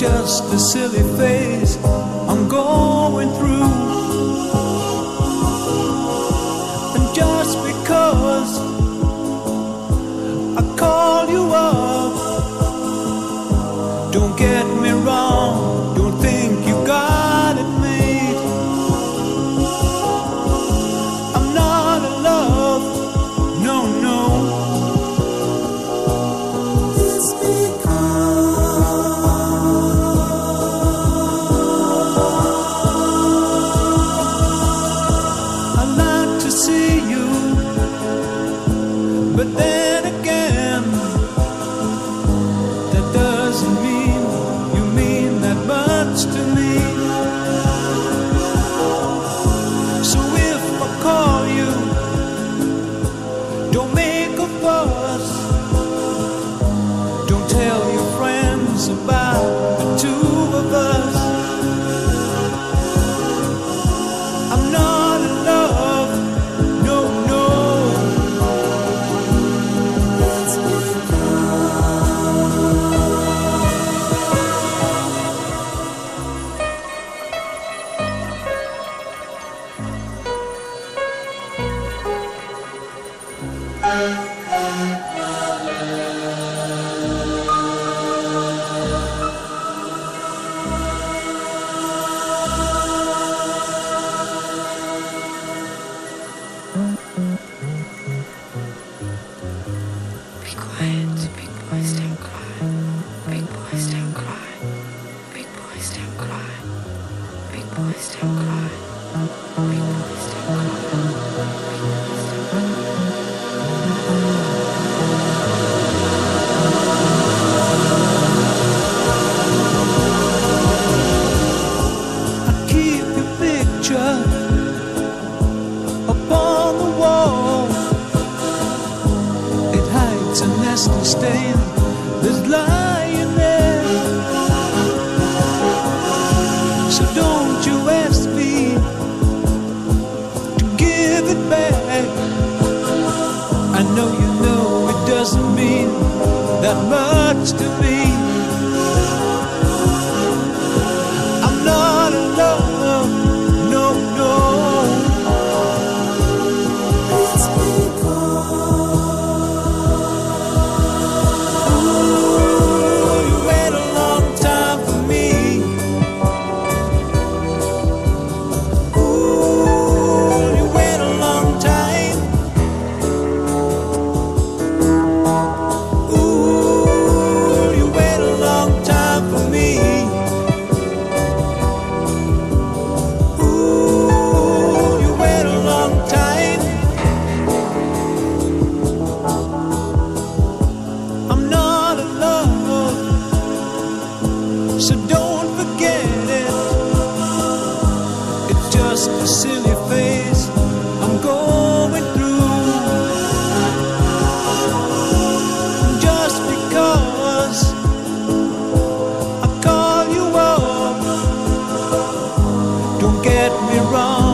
just a silly phase I'm going through. And just because I call you up, don't get me wrong, don't think you got it made. I'm not in love, no, no. It's but then again, that doesn't mean you mean that much to me. So if I call you, don't make a fuss. Don't tell your friends about the two of us. I'm not in love, no, no. Be quiet, big boys don't cry. Big boys don't cry. Big boys don't cry. Big boys don't cry. Big boys don't cry. I keep your picture upon the wall. It hides a nasty stain that's lying there. So don't you ask me to give it back. I know you know it doesn't mean that much to me. I'm not in love, no, no. It's ooh, you wait a long time for me. Ooh, you wait a long time. Ooh, you wait a long time for me. Ooh, you wait a long time. I'm not in love, so don't forget it. It's just a silly phase I'm going through. Just because I call you up, don't get me wrong,